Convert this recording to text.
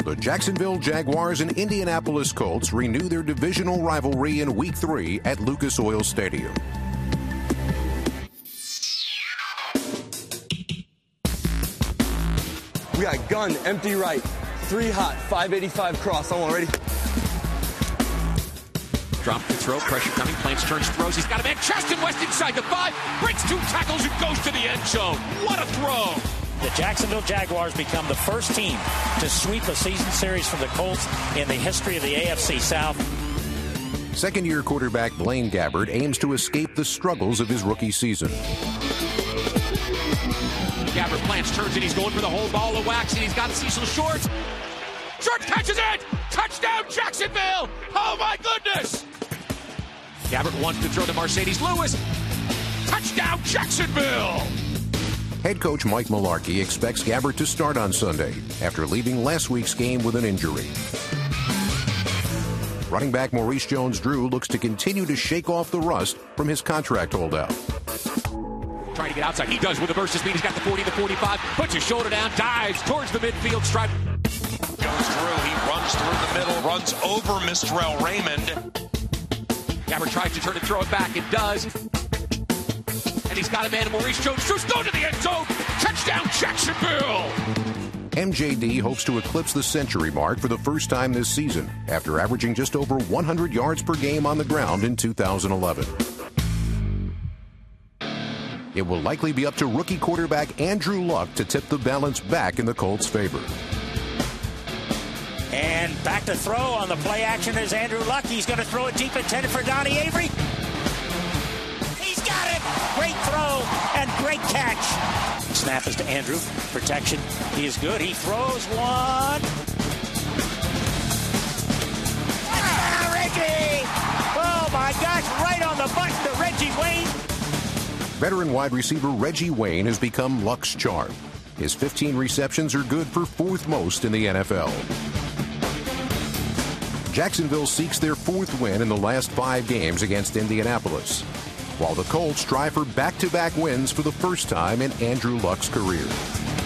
the Jacksonville Jaguars and Indianapolis Colts renew their divisional rivalry in Week 3 at Lucas Oil Stadium. We got gun, empty right, 3 hot, 585 cross. On one, ready? Drop to throw, pressure coming, Plants turns, throws, he's got a man, Cheston West inside the 5, breaks 2 tackles and goes to the end zone. What a throw! The Jacksonville Jaguars become the first team to sweep a season series from the Colts in the history of the AFC South. Second-year quarterback Blaine Gabbert aims to escape the struggles of his rookie season. Gabbert plants, turns, and he's going for the whole ball of wax, and he's got Cecil Short. Short catches it! Touchdown, Jacksonville! Oh, my goodness! Gabbert wants to throw to Mercedes Lewis. Touchdown, Jacksonville! Head coach Mike Mularkey expects Gabbert to start on Sunday after leaving last week's game with an injury. Running back Maurice Jones-Drew looks to continue to shake off the rust from his contract holdout. Trying to get outside. He does with the burst of speed. He's got the 40, the 45, puts his shoulder down, dives towards the midfield stripe. Goes through. He runs through the middle, runs over Mistrell Raymond. Gabbert tries to turn and throw it back. It does. And he's got a man, Maurice Jones-Drew's going to the end zone. Touchdown, Jacksonville! MJD hopes to eclipse the century mark for the first time this season after averaging just over 100 yards per game on the ground in 2011. It will likely be up to rookie quarterback Andrew Luck to tip the balance back in the Colts' favor. And back to throw on the play action is Andrew Luck. He's going to throw it deep, intended for Donnie Avery. He's got it! Great throw and great catch. Snap is to Andrew. Protection. He is good. He throws one. Reggie! Oh my gosh, right on the button to Reggie Wayne. Veteran wide receiver Reggie Wayne has become Luck's charm. His 15 receptions are good for 4th most in the NFL. Jacksonville seeks their 4th win in the last 5 games against Indianapolis, while the Colts try for back-to-back wins for the first time in Andrew Luck's career.